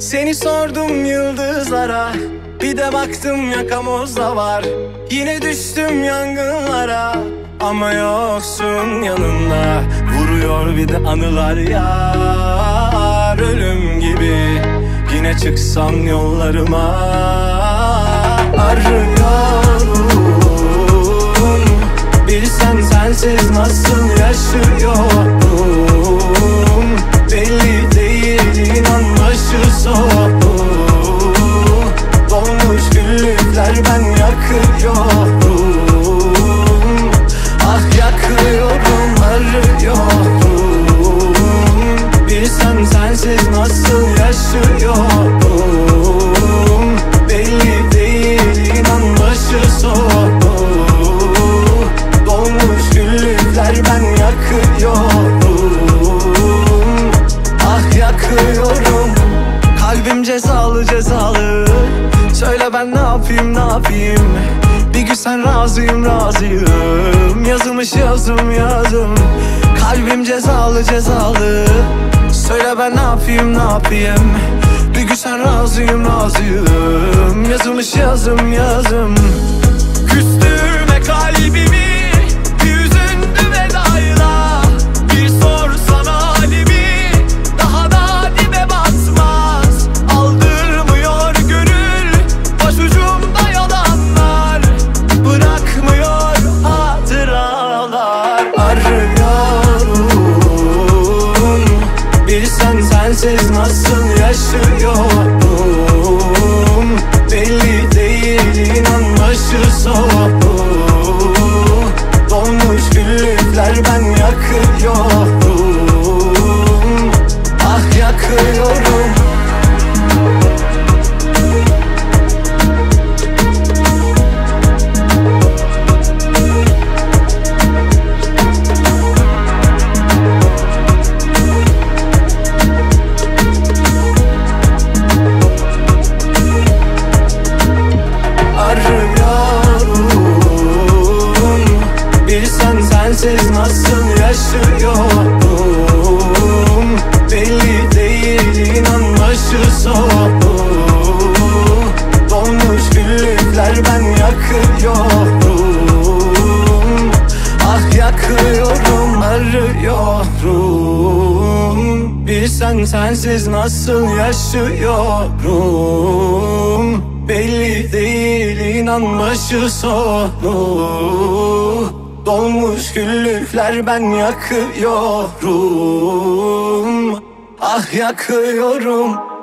Seni sordum yıldızlara, bir de baktım yakamozda var. Yine düştüm yangınlara, ama yoksun yanımda. Vuruyor bir de anılar yar, ölüm gibi. Yine çıksam yollarıma, arıyorum. Bilsen sensiz nasıl yaşıyorum. Belli değil, inan başı soğuk. Dolmuş güllükler ben yakıyorum. Ah yakıyorum, arıyorum. Bilsen sensiz nasıl yaşıyorum. Belli değil, inan başı soğuk. Dolmuş güllükler ben yakıyorum. Ah yakıyorum. Kalbim cezalı cezalı. Söyle ben ne yapayım ne yapayım. Bir gün sen razıyım razıyım. Yazılmış yazım yazım. Kalbim cezalı cezalı. Söyle ben ne yapayım ne yapayım. Bir gün sen razıyım razıyım. Yazılmış yazım yazım. Küstürme kalbimi, yüzündü vedayla. Bir sorsana halimi, daha da dibe batmaz. Aldırmıyor gönül, başucumda yalanlar. Bırakmıyor hatıralar. Arıyorum. Bilsen sensiz nasıl yaşıyorum. Belli değil, inan başı soğuk. Dolmuş güllükler ben yakıyorum. Ah yakıyorum. Sensiz nasıl yaşıyorum. Belli değil, inan başı soğuk. Dolmuş güllükler ben yakıyorum. Ah yakıyorum, arıyorum. Bilsen sensiz nasıl yaşıyorum. Belli değil, inan başı soğuk. Dolmuş güllükler ben yakıyorum. Ah yakıyorum.